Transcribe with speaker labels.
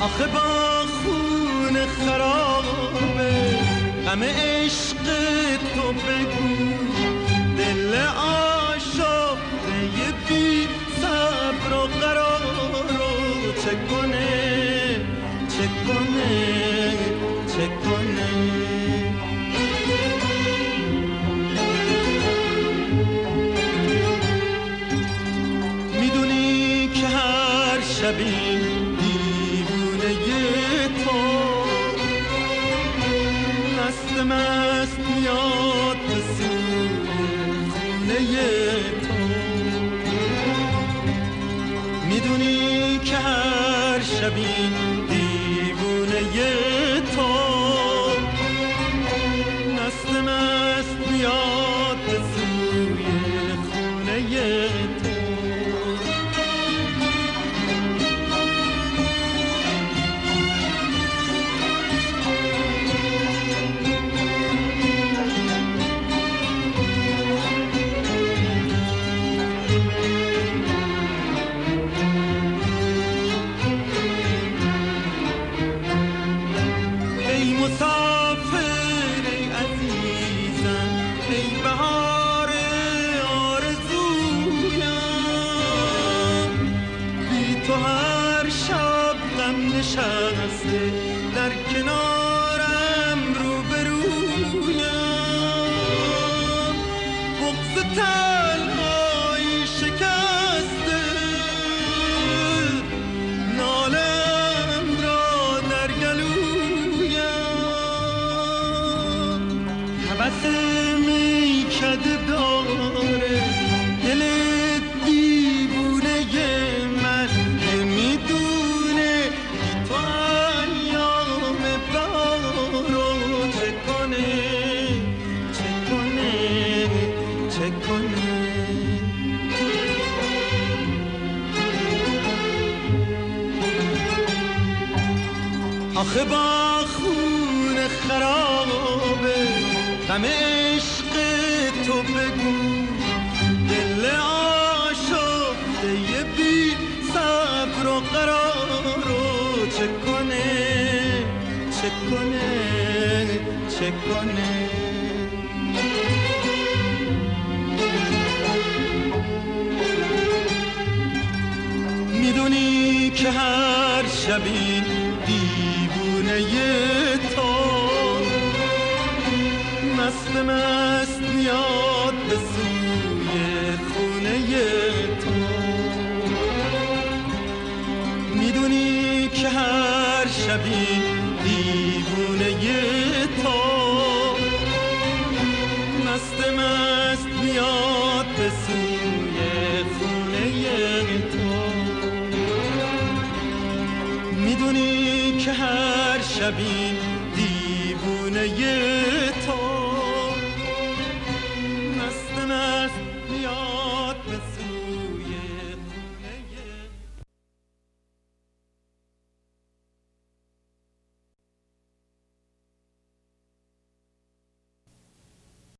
Speaker 1: آخه با خون خرابه غم عشق تو بگو، دل آشفته بی صبر و قرار رو چه کنه چه کنه چه کنه. میدونی که هر شبی دیوونه تو مست مست میاد به سوی خونه تو. میدونی که هر شبی دیوونه تو مست مست میاد به سوی خونه تو. نشسته در کنارم روبرویم، بغض تنهایی شکسته نالم را در گلویم. هوس میکده داره دل دیوونه من، نمیدونه تو ایام بهار رو چه کنه چه کنه چه کنه. آخه با خون خرابه غم عشق تو بگو، دل آشفته بی صبر و قرار رو چه کنه چه کنه چه کنه. میدونی که هر شبی دیوونه تو مست مست میاد به سوی خونه تو. میدونی که هر شبی دیوونه تو مست مست میاد به سوی خونه تو. میدونی که هر شبی